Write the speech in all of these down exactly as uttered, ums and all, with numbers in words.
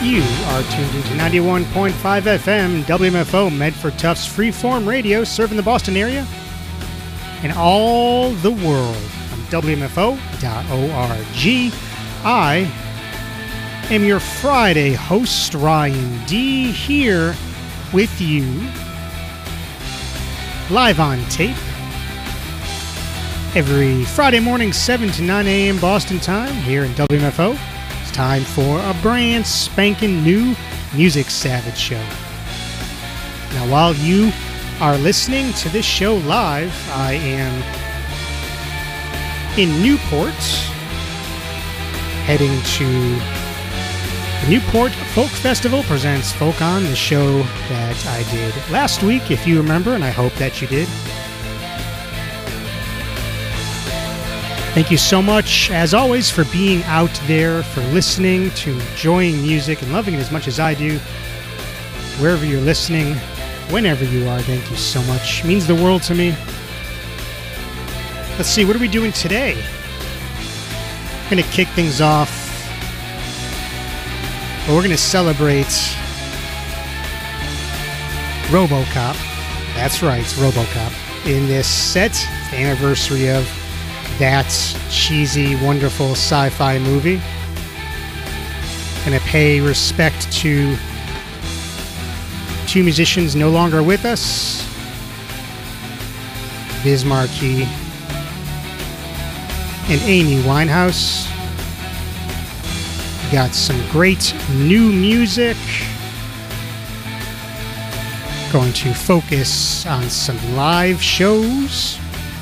You are tuned into ninety-one point five F M W M F O Medford Tufts Freeform Radio, serving the Boston area and all the world on W M F O dot org. I am your Friday host, Ryan D, here with you live on tape every Friday morning, seven to nine a.m. Boston time here in W M F O. It's time for a brand spanking new Music Savage show. Now, while you are listening to this show live, I am in Newport, heading to the Newport Folk Festival presents Folk On, the show that I did last week, if you remember, and I hope that you did. Thank you so much, as always, for being out there, for listening, to enjoying music and loving it as much as I do. Wherever you're listening, whenever you are, thank you so much. It means the world to me. Let's see, what are we doing today? I'm going to kick things off. Well, we're going to celebrate RoboCop. That's right, it's RoboCop. In this set, it's the anniversary of that cheesy, wonderful sci-fi movie. Gonna pay respect to two musicians no longer with us, Biz Markie and Amy Winehouse. Got some great new music. Going to focus on some live shows,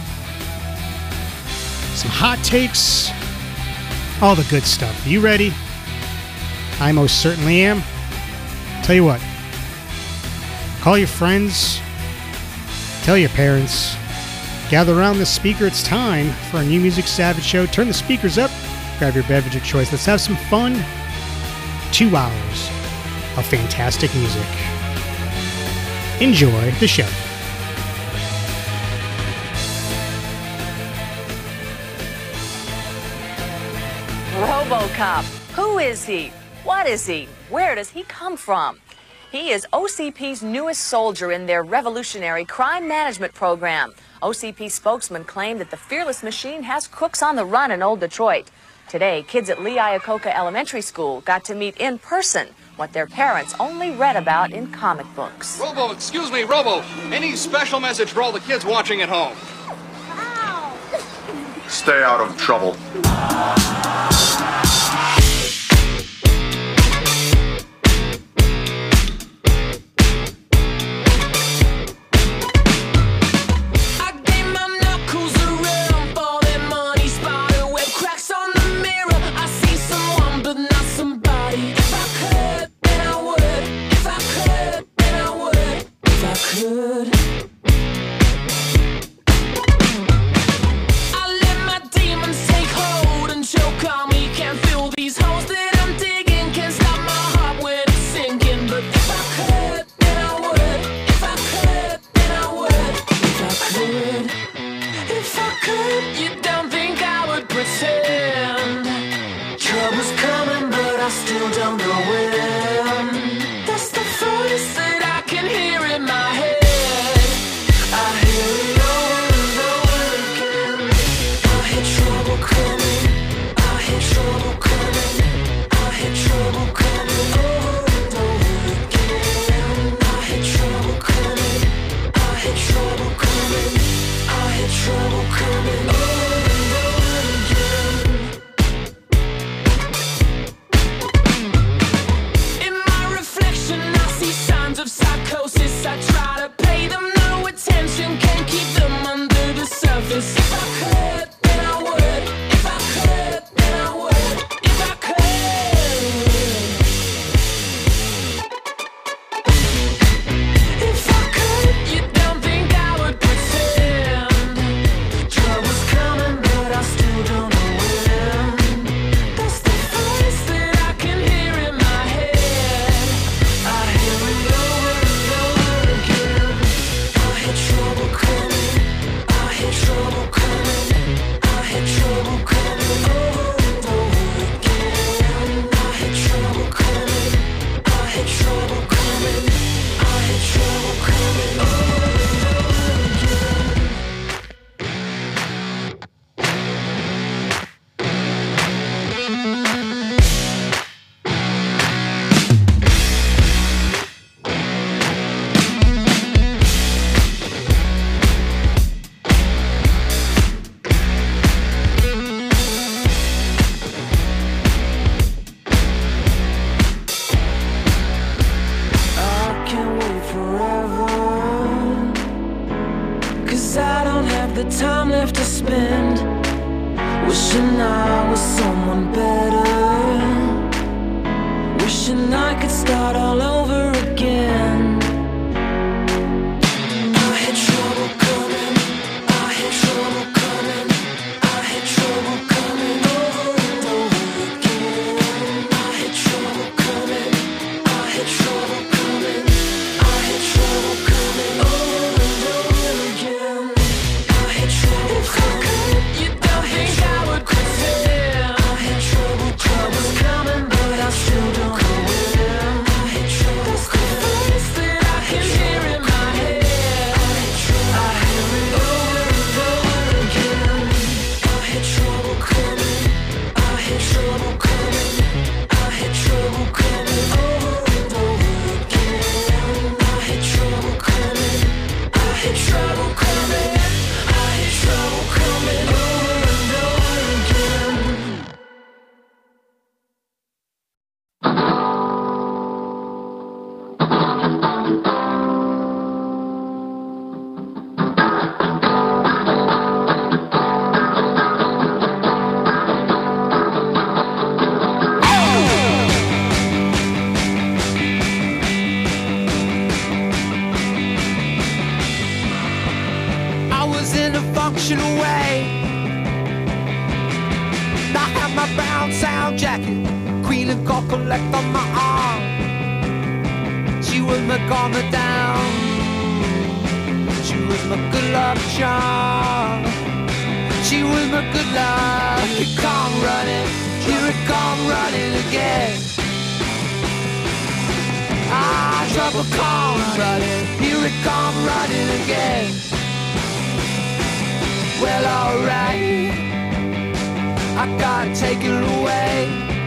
some hot takes, all the good stuff. You ready? I most certainly am. Tell you what, call your friends, tell your parents, gather around the speaker. It's time for a new Music Savage show. Turn the speakers up, grab your beverage of choice. Let's have some fun. Two hours of fantastic music. Enjoy the show. RoboCop. Who is he? What is he? Where does he come from? He is O C P's newest soldier in their revolutionary crime management program. O C P spokesman claimed that the fearless machine has crooks on the run in Old Detroit. Today, kids at Lee Iacocca Elementary School got to meet in person what their parents only read about in comic books. Robo, excuse me, Robo, any special message for all the kids watching at home? Stay out of trouble. Choke start all over again. I had trouble coming, I had trouble coming, I had trouble coming over and over again. I had trouble coming, I had trouble coming, I had trouble coming over and over again. I had trouble coming, you don't think I would quit it. I had trouble, trouble's coming, but I still don't go in. I had trouble coming, that I can hear in my head. I had trouble, I hear it over and over again. I had trouble coming, I had trouble coming, I had trouble coming over and over again. I had trouble coming, I had trouble coming, I had trouble coming over and over again. I was in a functional way. I had my brown sound jacket, Queen of God collect on my arm. She was my calmer down. She was my good luck charm. She was my good luck. Here it come running, here it come running again. Ah, trouble come running, here it come running again. Well, alright, I gotta take it away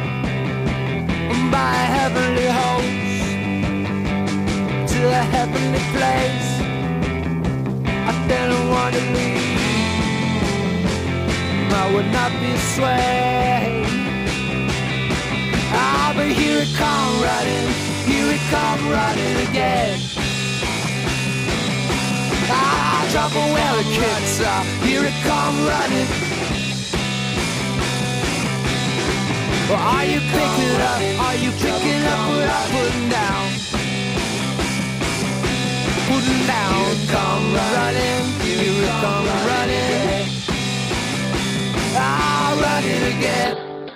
by a heavenly host to a heavenly place. I didn't want to leave, I would not be swayed. Ah, but here it come running, here it come running again. Ah, trouble where the kids are, here it come running. Well, are you picking it up, are you picking up what I'm putting down? Putting down, come running, here it come running. Ah, running again.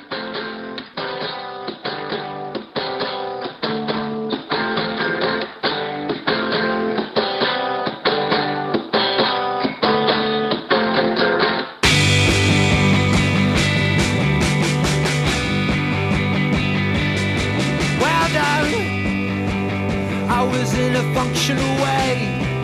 In a functional way,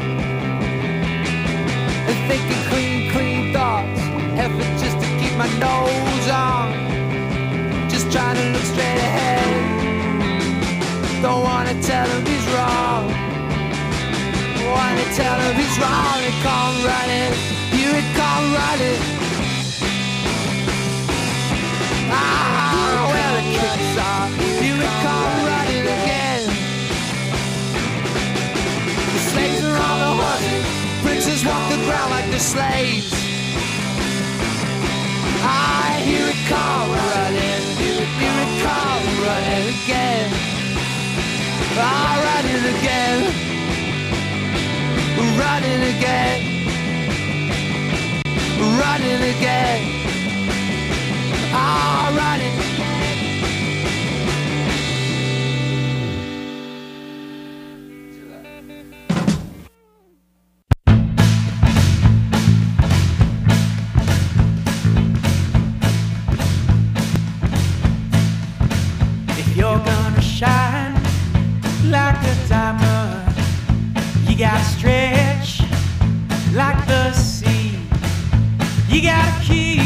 and thinking clean, clean thoughts, effort just to keep my nose on, just trying to look straight ahead. Don't wanna tell him he's wrong, wanna tell him he's wrong. It come running, here it come running. Ah, where the kids are, here it come running again. Slaves are on the horses, princes walk the ground like they're slaves. I hear it come running, hear it come running again. Ah, running again, running again, running again. Ah, running. You're gonna shine like a diamond. You gotta stretch like the sea. You gotta keep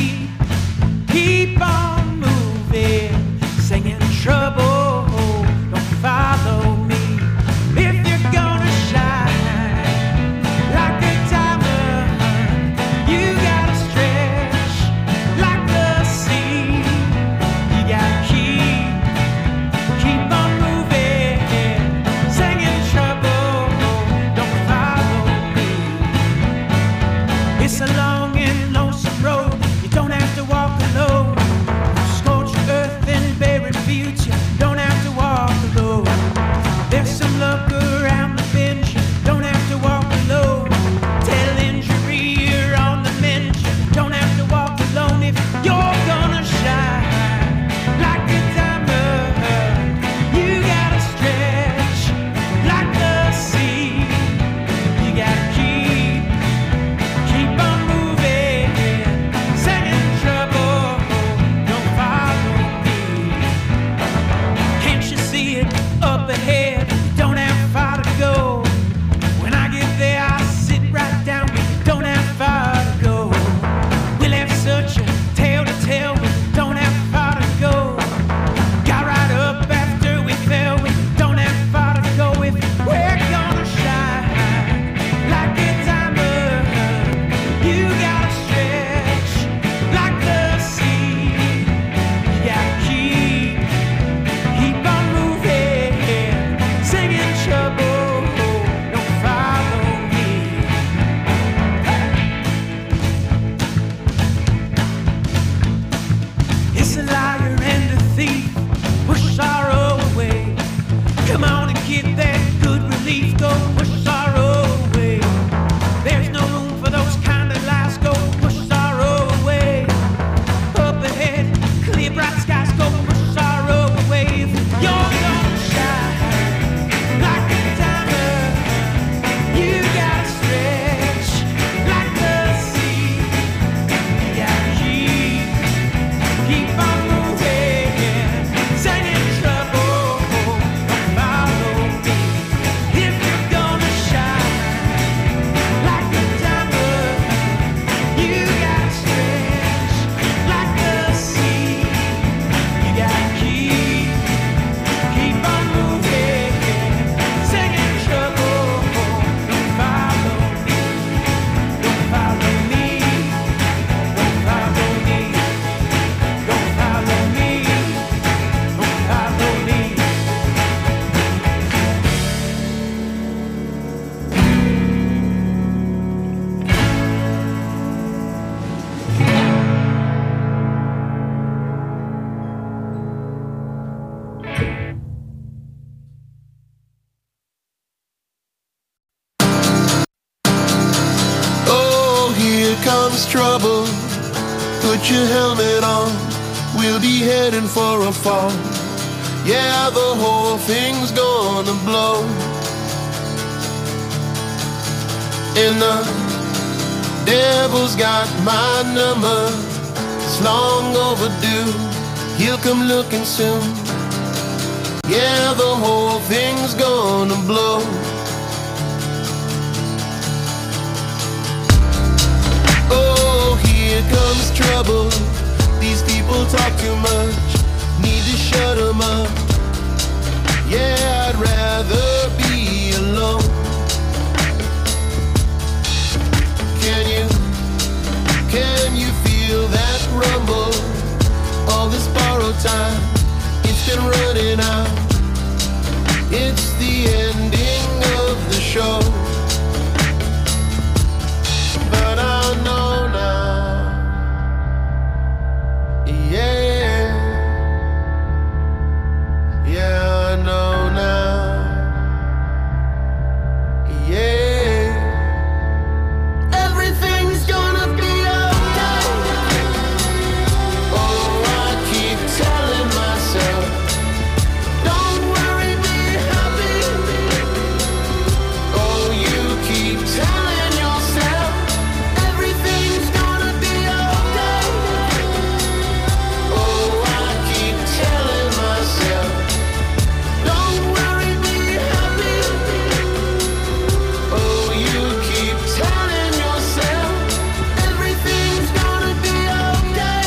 Put your helmet on, we'll be heading for a fall. Yeah, the whole thing's gonna blow. And the devil's got my number, it's long overdue, he'll come looking soon. Yeah, the whole thing's gonna blow. Oh, here comes trouble. These people talk too much, need to shut them up. Yeah, I'd rather be alone. Can you, can you feel that rumble? All this borrowed time, it's been running out. It's the ending of the show. But I know now, yeah, yeah, I know now, yeah. Everything's gonna be okay. Oh, I keep telling myself, don't worry, be happy. Oh, you keep telling yourself, everything's gonna be okay. Oh, I keep telling myself, don't worry, be happy. Oh, you keep telling yourself, everything's gonna be okay.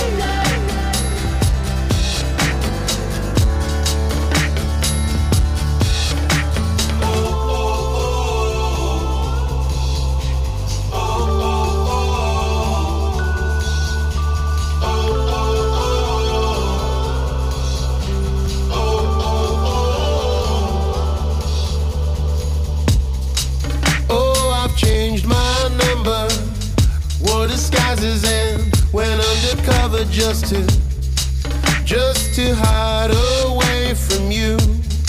Oh, I've changed my number, wore disguises and went undercover just to, just to hide away from you.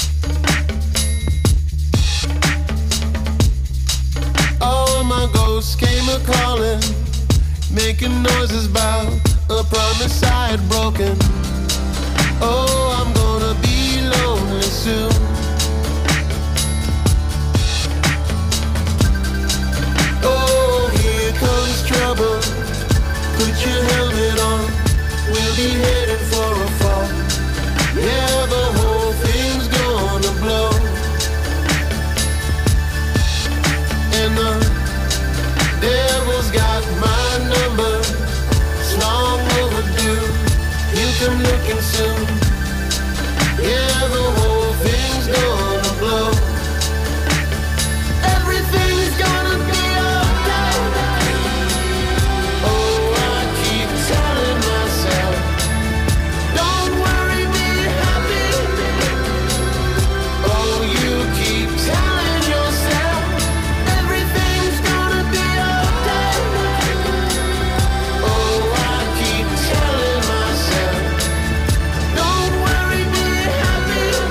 All my ghosts came a-calling, making noises about a promise I had broken. Oh, I'm gonna be lonely soon. Oh, here comes trouble. Put your helmet on, we'll be heading for a fall. Yeah, the whole thing's gonna blow. And the devil's got my number, it's long overdue, he'll come looking soon. Yeah, the whole thing's gonna blow. Everything's gonna be okay. Oh, I keep telling myself, don't worry, be happy. Oh, you keep telling yourself, everything's gonna be okay. Oh, I keep telling myself, don't worry, be happy.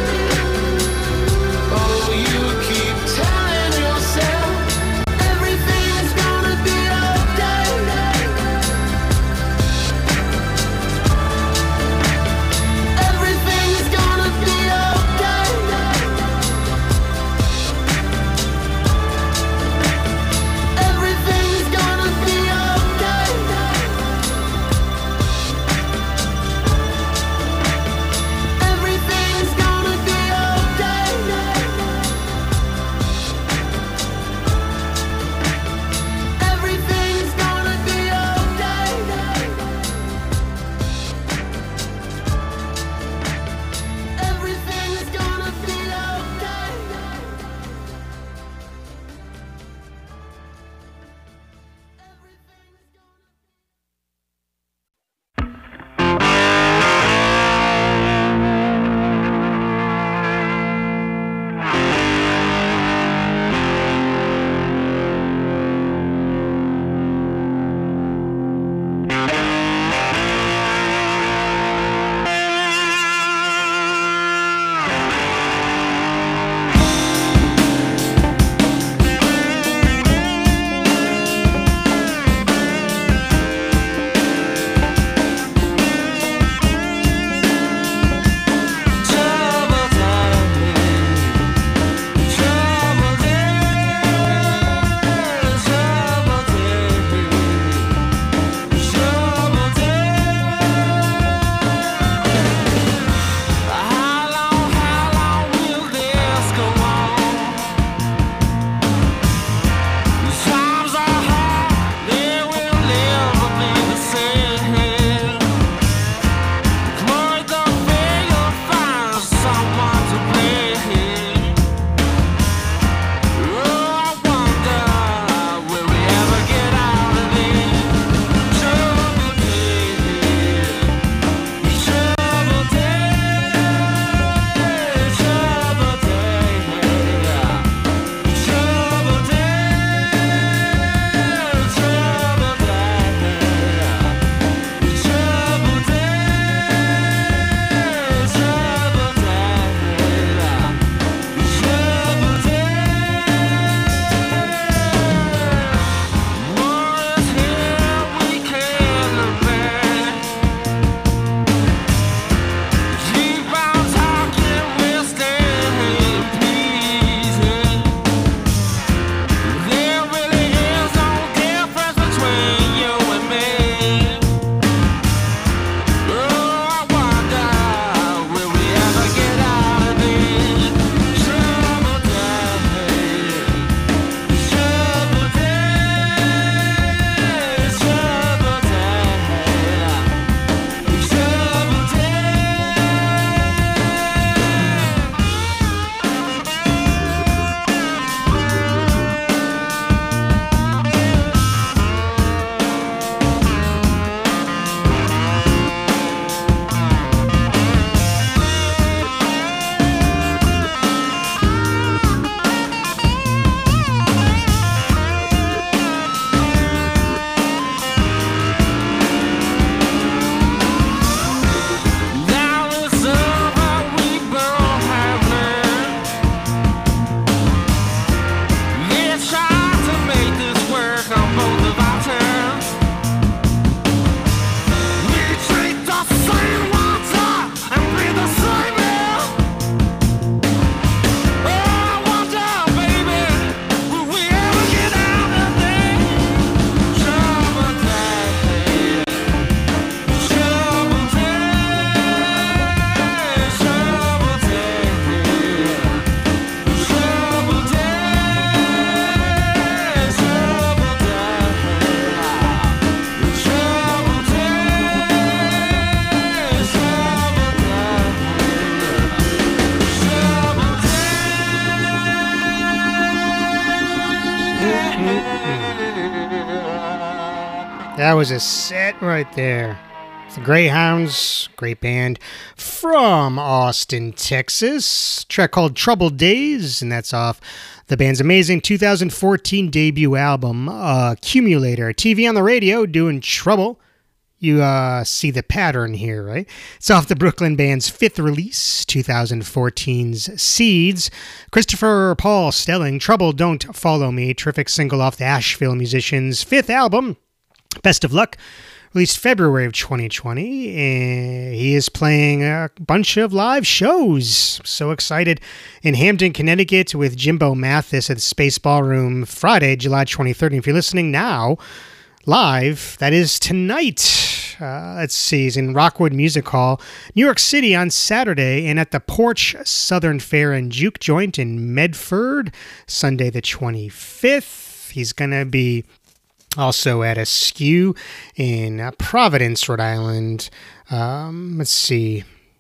That was a set right there. The Greyhounds, great band from Austin, Texas. Track called Troubled Days, and that's off the band's amazing two thousand fourteen debut album, uh, Accumulator. T V on the radio doing Trouble. You uh, see the pattern here, right? It's off the Brooklyn band's fifth release, twenty fourteen's Seeds. Christopher Paul Stelling, Trouble Don't Follow Me, terrific single off the Asheville Musicians' fifth album, Best of Luck, released February of twenty twenty. And he is playing a bunch of live shows. So excited in Hampton, Connecticut with Jimbo Mathis at the Space Ballroom Friday, July twenty-third. And if you're listening now, live, that is tonight. Uh, let's see, he's in Rockwood Music Hall, New York City on Saturday, and at the Porch Southern Fair and Juke Joint in Medford, Sunday the twenty-fifth. He's going to be also at Askew in uh, Providence, Rhode Island. Um, let's see.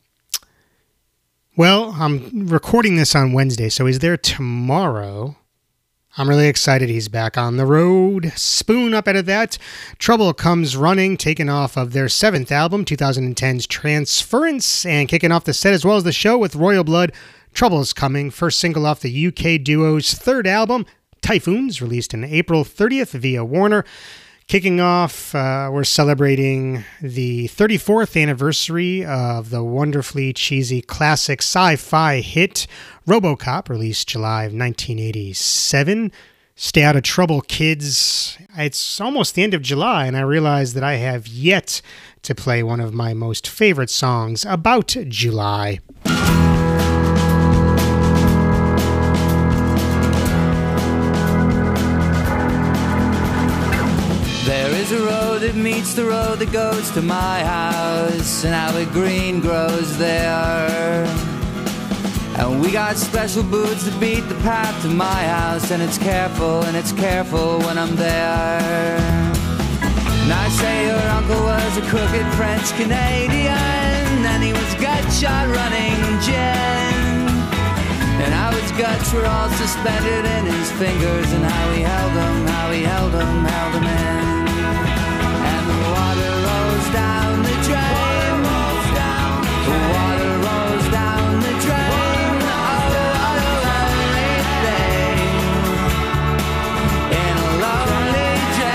Well, I'm recording this on Wednesday, so he's there tomorrow. I'm really excited he's back on the road. Spoon up out of that. Trouble Comes Running, taken off of their seventh album, twenty ten's Transference, and kicking off the set as well as the show with Royal Blood, Trouble's Coming, first single off the U K duo's third album, Typhoons, released on April thirtieth via Warner. Kicking off, uh, we're celebrating the thirty-fourth anniversary of the wonderfully cheesy classic sci-fi hit RoboCop, released July of nineteen eighty-seven. Stay out of trouble, kids. It's almost the end of July, and I realize that I have yet to play one of my most favorite songs about July. There is a road that meets the road that goes to my house, and how the green grows there. And we got special boots that beat the path to my house, and it's careful, and it's careful when I'm there. And I say your uncle was a crooked French Canadian, and he was gut shot running gin. And how his guts were all suspended in his fingers, and how he held them, how he held them, held them in. And the water rolls down the drain. The water rolls down the drain. Oh, what a lovely thing. In a lovely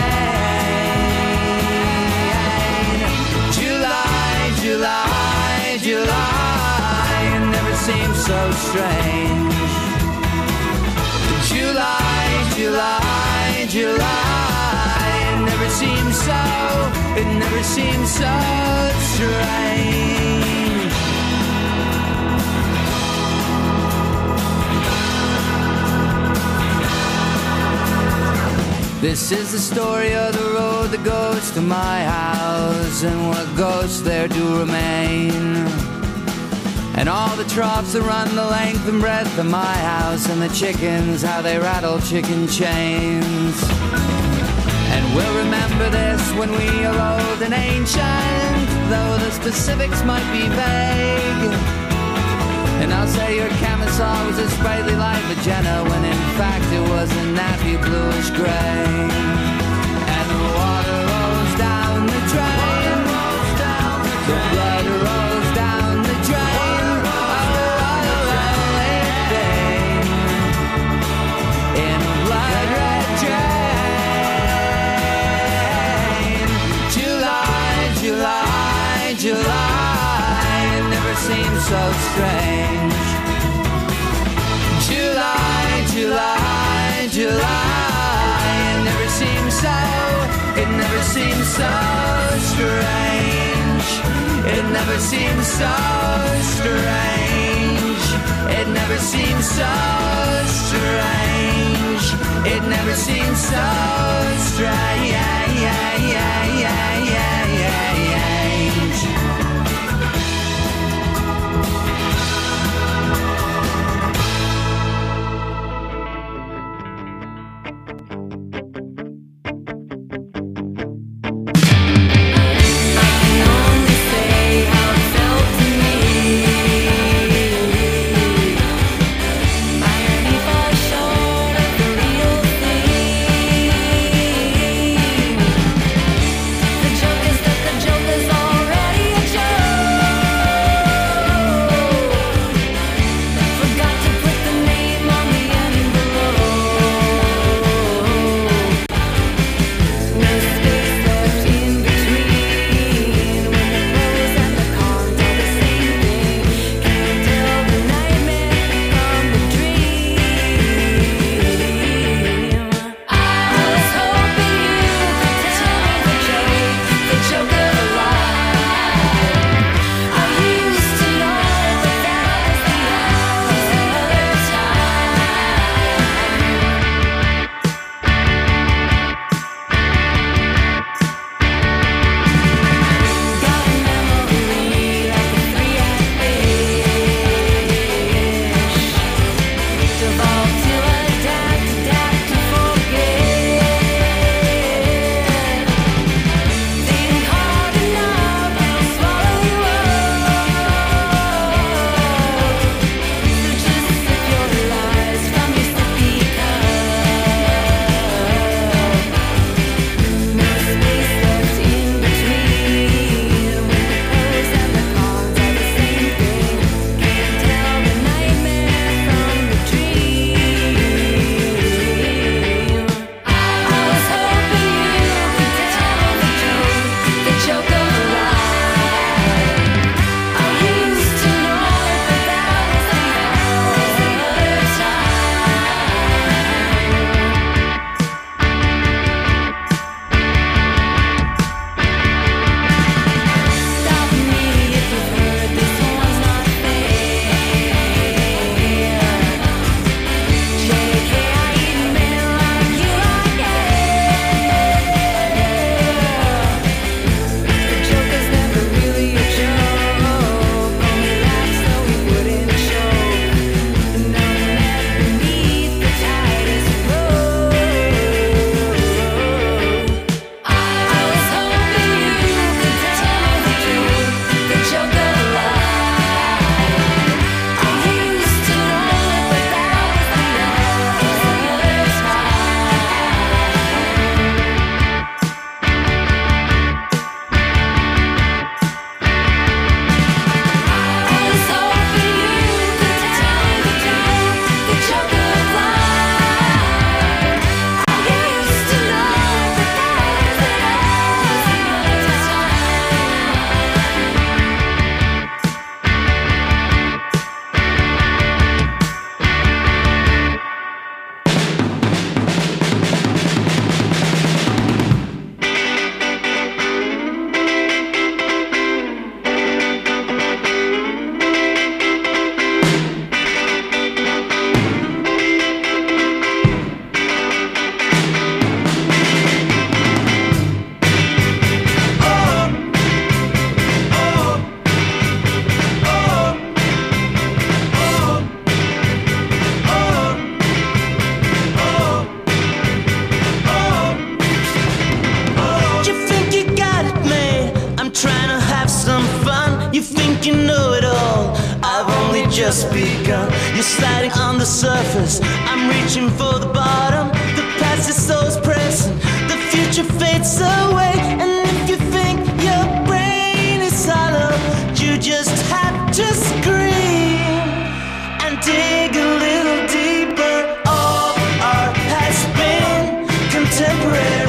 drain. July, July, July. It never seems so strange. July, July, July. It never seems so, it never seems so strange. This is the story of the road that goes to my house, and what ghosts there do remain. And all the troughs that run the length and breadth of my house, and the chickens, how they rattle chicken chains. And we'll remember this when we are old and ancient, though the specifics might be vague. And I'll say your camisole was a sprightly like Vagina, when in fact it was a nappy bluish gray. And the water rolls down the drain. The blood rolls down the drain. July, it never seems so strange. July, July, July, it never seems so, it never seems so strange. It never seems so strange. It never seems so strange. It never seems so strange. You think you know it all, I've only just begun. You're sliding on the surface, I'm reaching for the bottom. The past is so pressing, the future fades away. And if you think your brain is hollow, you just have to scream and dig a little deeper. All art has been contemporary.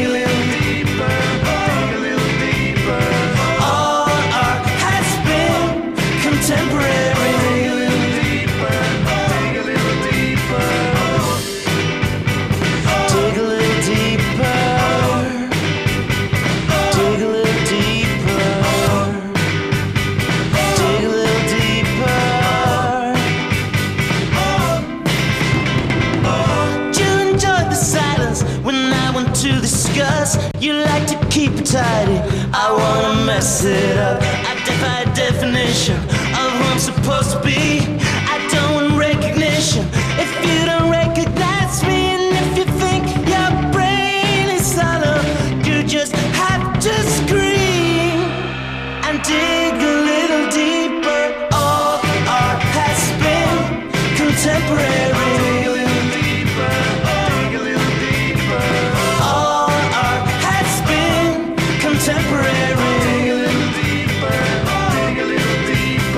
You like to keep it tidy, I wanna mess it up. I defy definition of who I'm supposed to be. I don't want recognition if you don't recognize me. And if you think your brain is hollow, you just have to scream and dig a little deeper. All art has been contemporary. Contemporary. Dig a little deeper, dig a little deeper.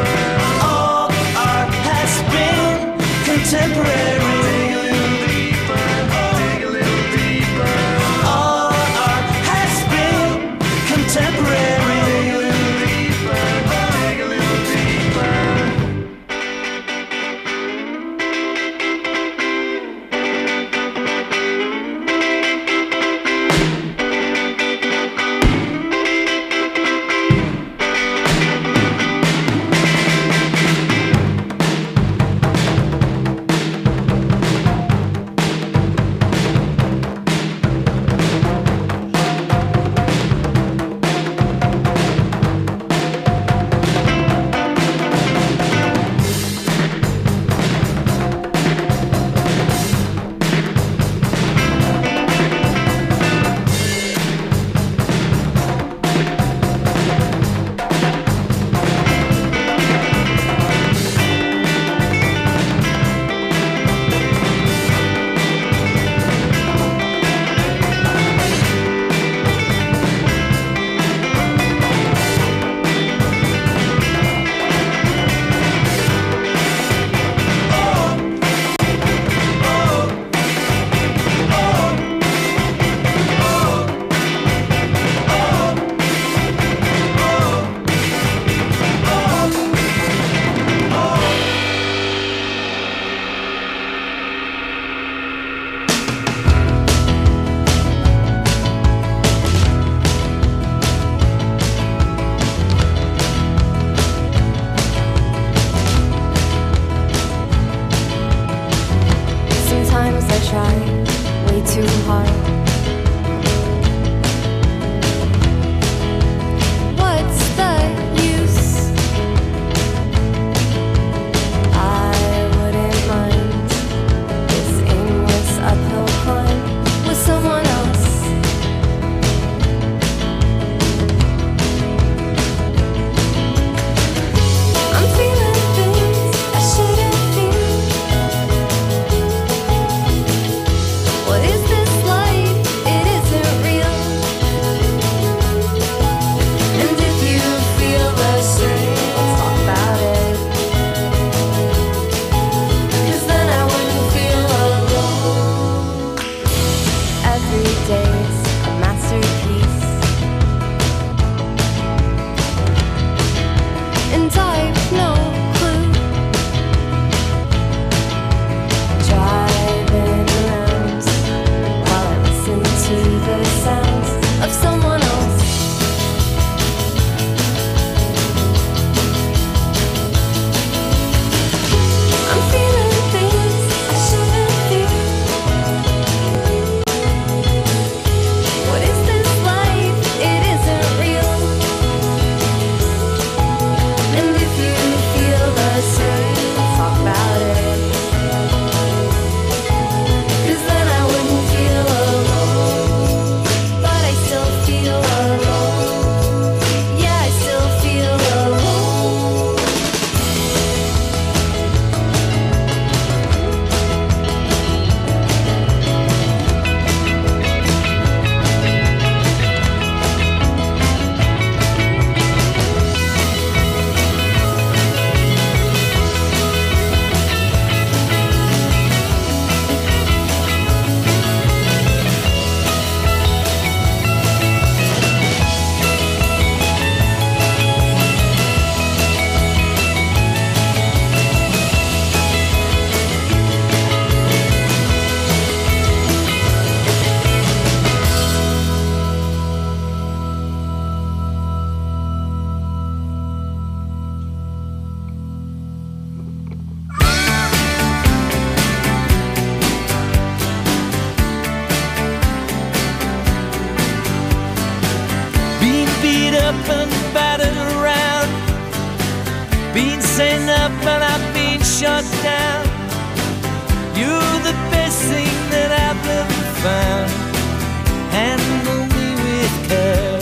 say enough and I've been shut down. You're the best thing that I've ever found. Handle me with care.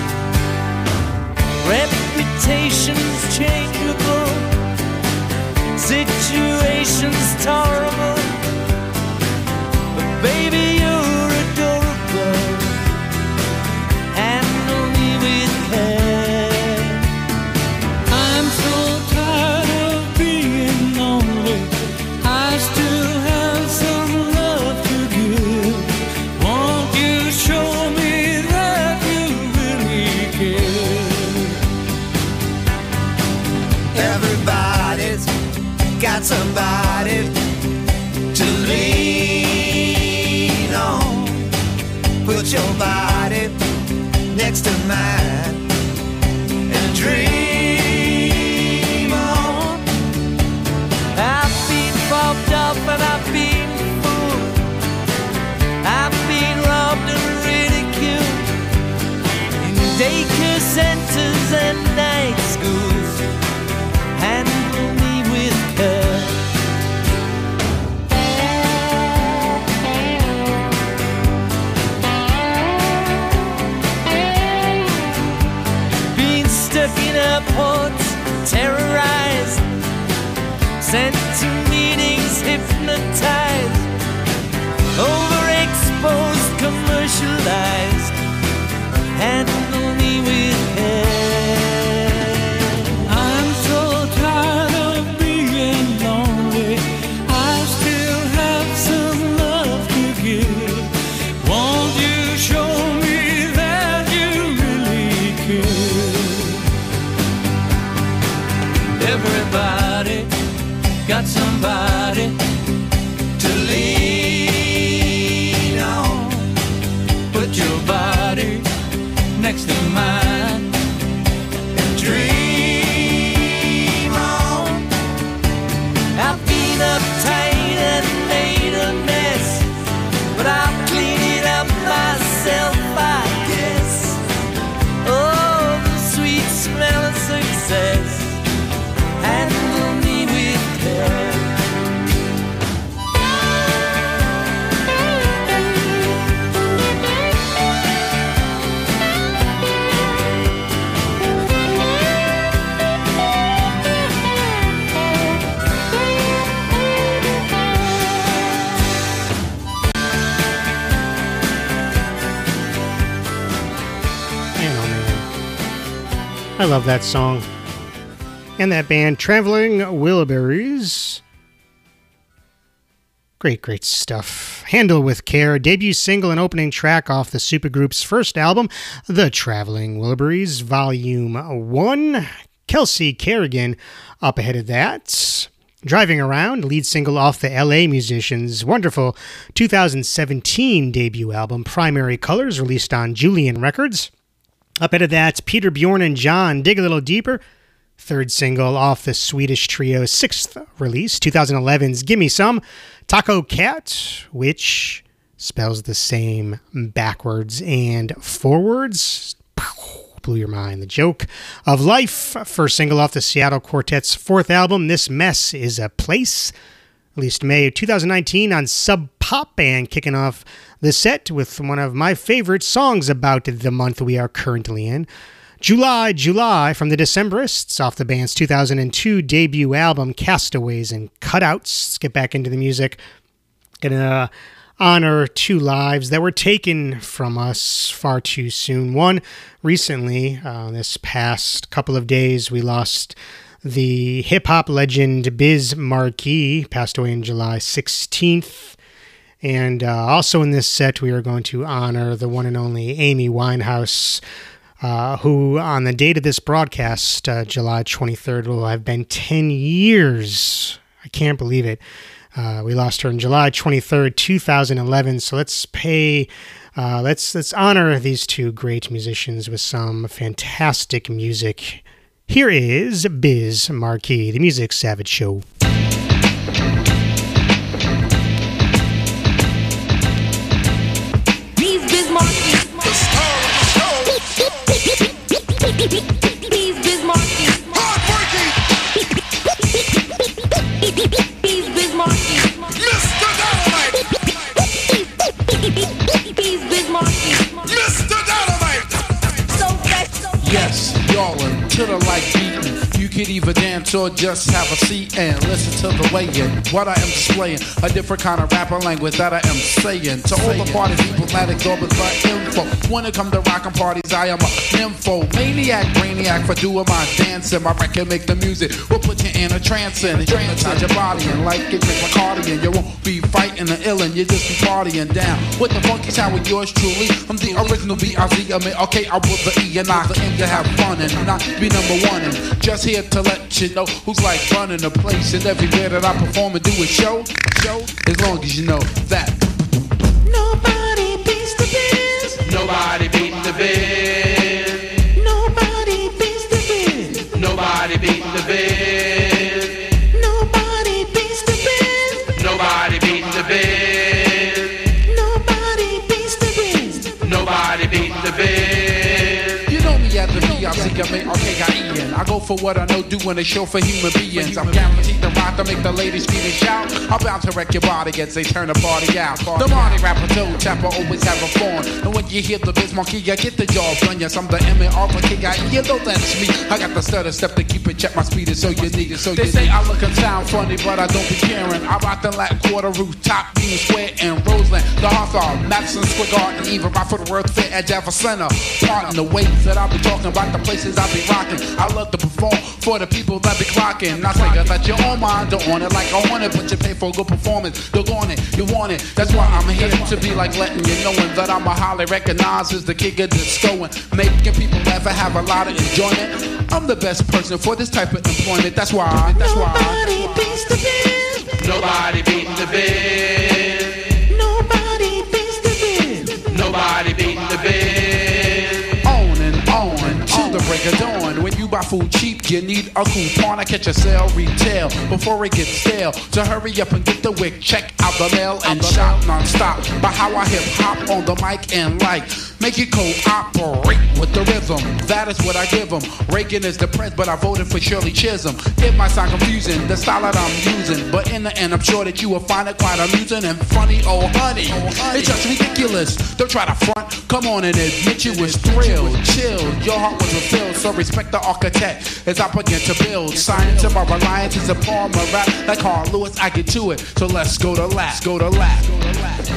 Reputation's changeable, situation's tolerable, but baby you're adorable. Handle me with care. I'm so tired of being lonely. I still have some love to give. Won't you show me that you really care? Everybody's got somebody to lean on. Put your body next to mine and dream on. I've been bobbed up and I've been fooled. I've been robbed and ridiculed in daycare centers and night schools. Handle me with care. Been stuck in airports, terrorized, sent to meetings, hypnotized, overexposed, commercialized. Handle me with care. I'm so tired of being lonely. I still have some love to give. Won't you show me that you really care? Everybody got somebody to lean on. Put your body next to mine and dream on. I've been uptight and made a mess, but I'll clean it up myself, I guess. Oh, the sweet smell of success. Handle me with care. Man, oh man. I love that song. And that band, Traveling Wilburys. Great, great stuff. Handle with Care, debut single and opening track off the supergroup's first album, The Traveling Wilburys, Volume one. Kelsey Kerrigan up ahead of that. Driving Around, lead single off the L A musicians' wonderful two thousand seventeen debut album, Primary Colors, released on Julian Records. Up ahead of that, Peter, Bjorn, and John, Dig a Little Deeper, third single off the Swedish trio's sixth release, twenty eleven's Gimme Some. Taco Cat, which spells the same backwards and forwards. Blew your mind. The Joke of Life, first single off the Seattle Quartet's fourth album, This Mess Is a Place, released May of two thousand nineteen on Sub Pop, and kicking off the set with one of my favorite songs about the month we are currently in, July, July, from the Decemberists, off the band's two thousand two debut album, Castaways and Cutouts. Let's get back into the music. Gonna honor two lives that were taken from us far too soon. One, recently, uh, this past couple of days, we lost the hip-hop legend Biz Markie, passed away on July sixteenth. And uh, also in this set, we are going to honor the one and only Amy Winehouse, uh, who on the date of this broadcast, uh, July twenty-third, will have been ten years. I can't believe it. Uh, we lost her on July twenty-third, two thousand eleven. So let's pay, uh, let's let's honor these two great musicians with some fantastic music. Here is Biz Markie, the Music Savage Show. He's Biz Markie, the star of the show. He's Biz Markie, hardworking. could either dance or just have a seat and listen to the way in what I am displaying. A different kind of rapper language that I am saying. To all the party people that exorbitant for info. When it come to rockin' parties, I am a nympho. Maniac, brainiac for doing my dancing. My record make the music will put you in a trance and hypnotize your body. And like it, drink Bacardi, and you won't be fighting the ill, and you just be partying down with the funky sound with yours truly. I'm the original B I Z. I mean, okay, I will the E and I aim to have fun and not be number one. And just here to let you know who's like running the place. And everywhere that I perform and do a show, show, as long as you know that Nobody beats the biz. Nobody beats the biz. Nobody beats the biz. Nobody beats the biz. Nobody beats the biz. Nobody beats the biz. Nobody beats the biz. Nobody beats the biz. you know me at the B I Z. I make R K I E N. I go for what I know, doing a show for human beings. I'm guaranteed to rock to make the ladies scream and shout. I'm bound to wreck your body as they turn the party out. The Marty rapper, toe tapper, always have a phone. And when you hear the biz monkey, I get the job done. Yes, I'm the M and R K I E N. You know that's me. I got the stutter step to keep it check. My speed is so unique. So they say I look and sound funny, but I don't be caring. I rock the Latin Quarter, rooftop, Union Square, and Roseland. The Hawthorne, Madison Square Garden, even right for the World Fair at Java Center. Pardon the ways that I be talking about, the places I be rocking. I love to perform for the people that be clocking. I say that your own mind don't want it like I want it, but you pay for a good performance. You're on it, you want it. That's why I'm here to be like letting you knowing that I'm a highly recognized as the king of disco, making people laugh and have a lot of enjoyment. I'm the best person for this type of employment. That's why. That's why. Nobody beats the biz. Nobody beats the biz. Nobody beats the biz. Nobody beats the biz. On and on to the break of dawn. When you buy food cheap, you need a coupon. I catch a sale retail before it gets stale. So hurry up and get the wick, check out the mail and shop non-stop. By how I hip hop on the mic and like make it cooperate with the rhythm. That is what I give them. Reagan is depressed, but I voted for Shirley Chisholm. It might sound confusing, the style that I'm using, but in the end, I'm sure that you will find it quite amusing and funny. Oh, honey, it's just ridiculous. Don't try to front. Come on and admit you was thrilled, chilled. Your heart was fulfilled, so respect the architect as I begin to build. Sign to my reliance is a form of rap. Like Carl Lewis, I get to it. So let's go to lap. Go to lap. Go to lap.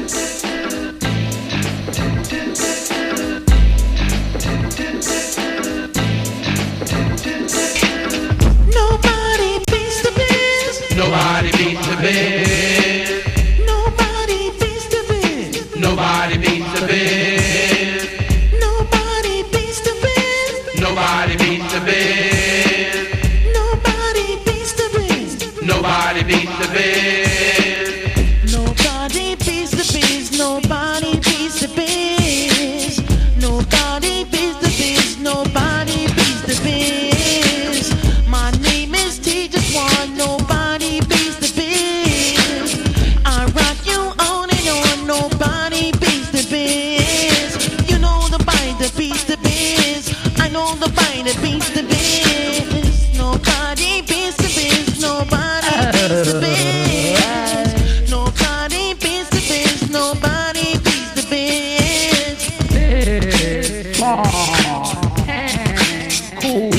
Nobody beats the biz. Nobody beats the biz. Nobody beats the biz. Nobody beats the biz. Nobody beats the biz. Nobody beats the biz. Nobody beats the biz. Nobody beats the biz. Nobody beats the biz. Nobody beats the biz. Nobody beats the biz. Nobody beats the biz. My name is T just one. Nobody beats the biz. I rock you on and on. Nobody beats the biz. You know the bite that beats the biz. I know the bite that beats the biz. Nobody beats the biz. Nobody beats the biz. Nobody beats the biz. Nobody beats the biz. Cool.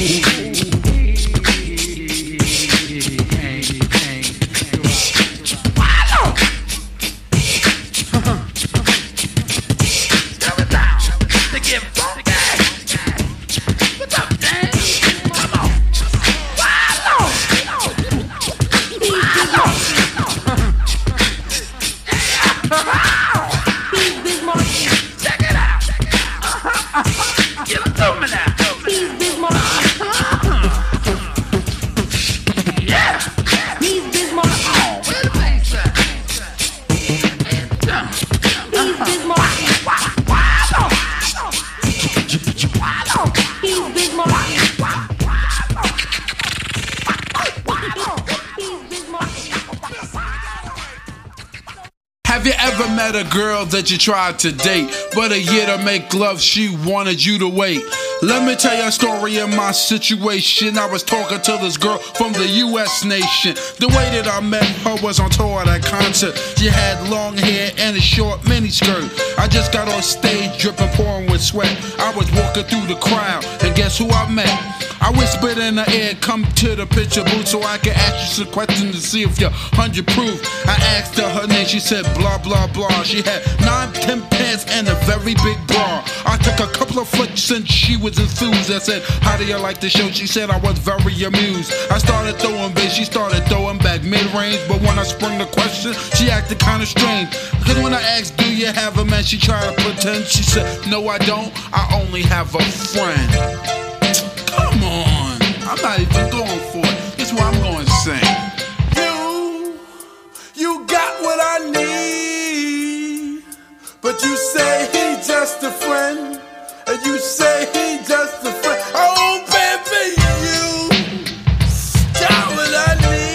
Have you ever met a girl that you tried to date, but a year to make love she wanted you to wait? Let me tell you a story of my situation. I was talking to this girl from the U S nation. The way that I met her was on tour at a concert. She had long hair and a short miniskirt. I just got on stage dripping, pouring with sweat. I was walking through the crowd, and guess who I met? I whispered in her ear, come to the picture booth so I can ask you some questions to see if you're hundred proof. I asked her her name, she said blah blah blah. She had nine, ten pants and a very big bra. I took a couple of flicks and she was enthused. I said, how do you like the show? She said I was very amused. I started throwing bass, she started throwing back mid-range. But when I sprung the question, she acted kinda strange. Cause when I asked, do you have a man? She tried to pretend. She said, no I don't, I only have a friend. Come on, I'm not even going for it. This is what I'm going to sing. You, you got what I need, but you say he just a friend, and you say he just a friend. Oh baby, you got what I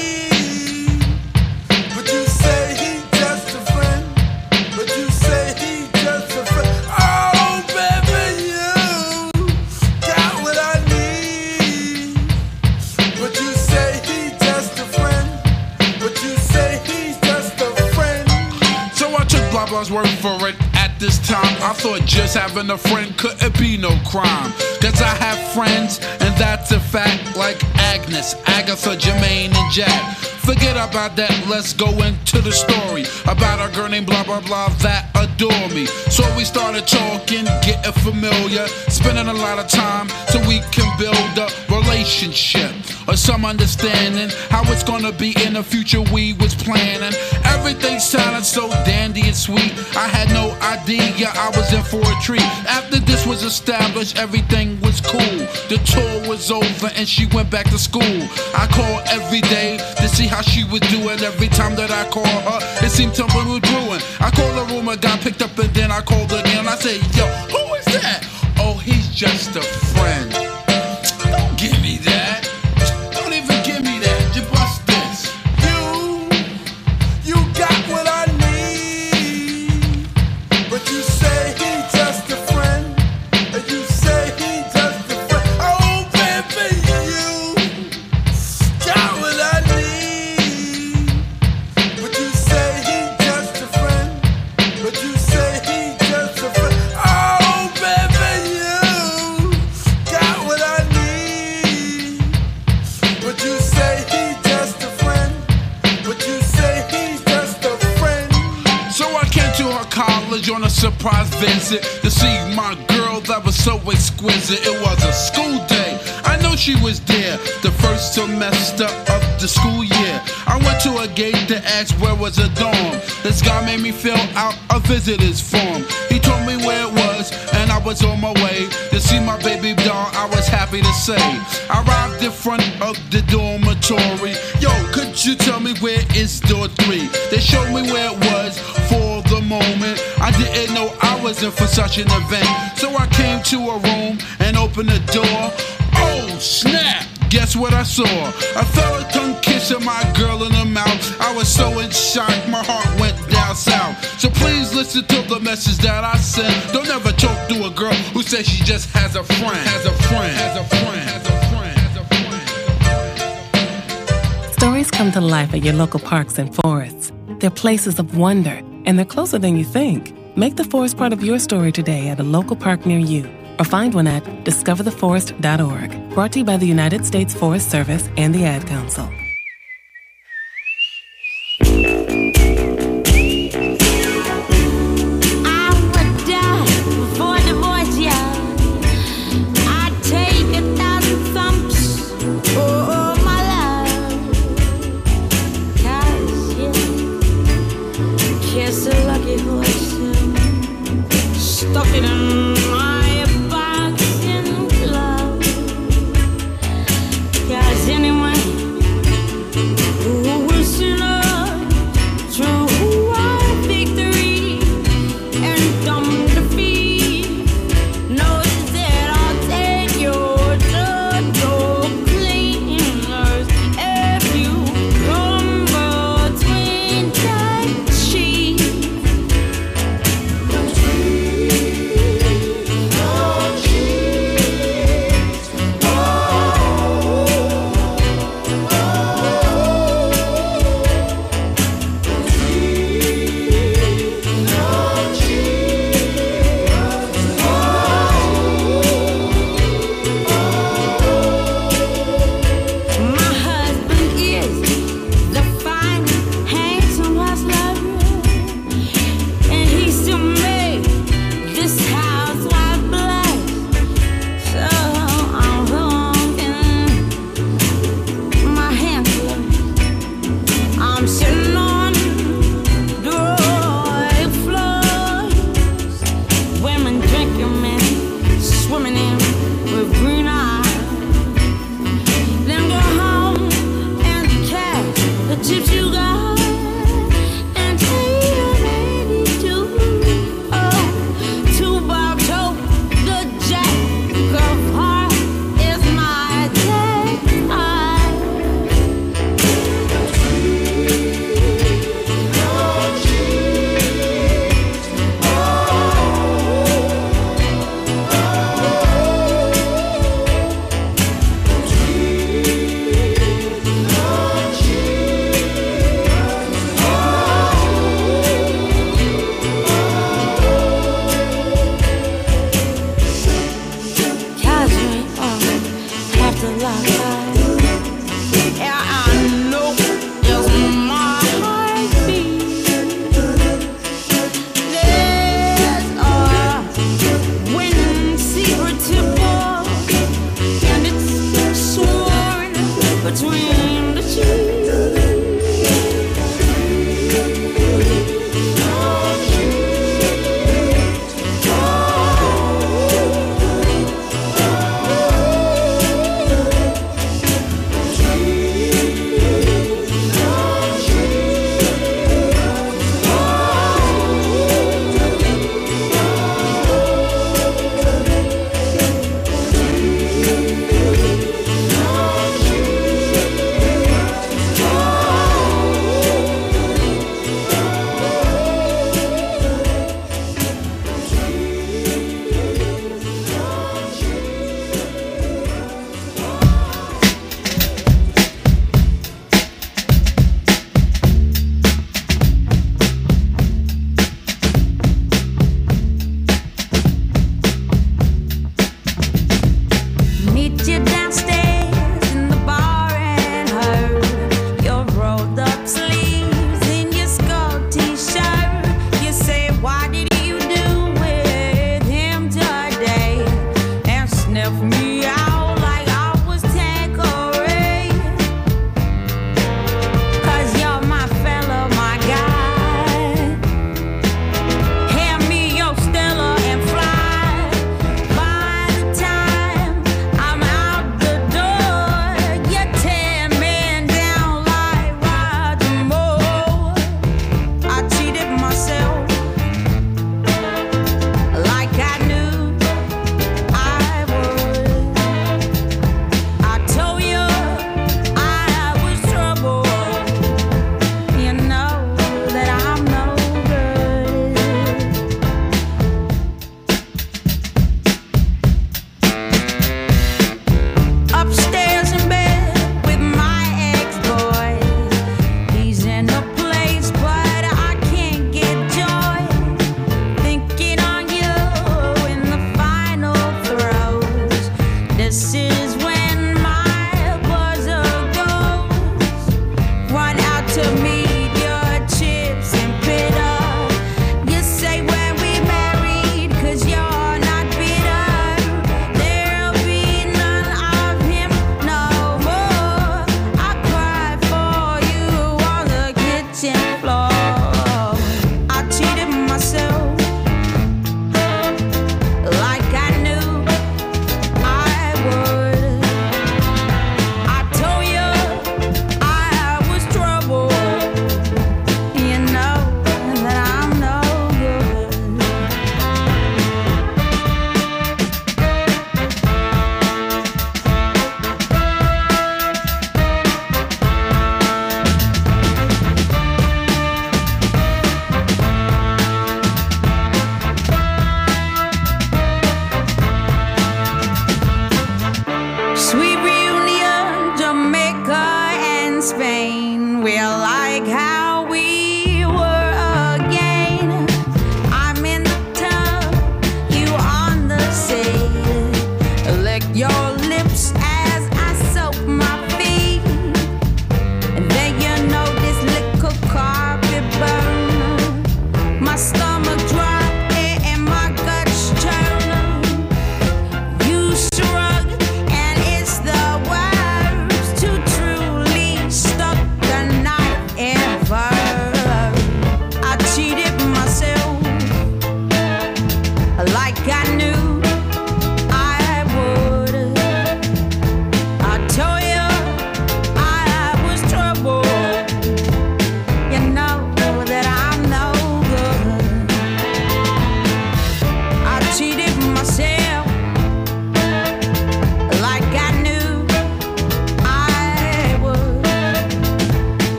need, but you say he just a friend, but you say he just a friend. Oh baby, you got what I need, but you say he just a friend, but you say he's just a friend. So I took blah blah's word for it. At this time, I thought just having a friend couldn't be no crime. Cause I have friends, and that's a fact, like Agnes, Agatha, Jermaine, and Jack. Forget about that, let's go into the story about a girl named blah blah blah that adore me. So we started talking, getting familiar, spending a lot of time so we can build a relationship or some understanding how it's gonna be in the future. We was planning, everything sounded so dandy and sweet. I had no idea I was in for a treat. After this was established, everything was cool. The tour was over and she went back to school. I called every day to see how she was doing. Every time that I called her, it seemed something was brewing. I called the room, a guy picked up, and then I called again. I said, yo, who is that? Oh, he's just a friend. Don't give me that. Don't even give me that. You bust this. You, you got what I need, but you say he just a friend, and you say he just a friend. Oh baby, you got what I need, but you say he just a friend, but you say he just a friend. Oh baby, you got what I need, but you say he just a friend, but you say he's just a friend. So I came to her college on a surprise visit to see my girl that was so exquisite. It was a school day, I know she was there, the first semester of the school year. I went to a gate to ask where was a dorm. This guy made me fill out a visitor's form. He told me where it was, and I was on my way to see my baby doll. I was happy to say I arrived in front of the dormitory. Yo, could you tell me where is door three? They showed me where it was for the moment. I didn't know I was in for such an event. So I came to a room and opened the door. Oh snap! Guess what I saw? I felt a tongue kissing my girl in the mouth. I was so in shock, my heart went down south. So please listen to the message that I sent. Don't ever talk to a girl who says she just has a friend. Has a friend. Has a friend. Has a friend. Has a friend. Stories come to life at your local parks and forests. They're places of wonder, and they're closer than you think. Make the forest part of your story today at a local park near you, or find one at discover the forest dot org. Brought to you by the United States Forest Service and the Ad Council. Stuck it in my boxing glove. 'Cause anyway, You know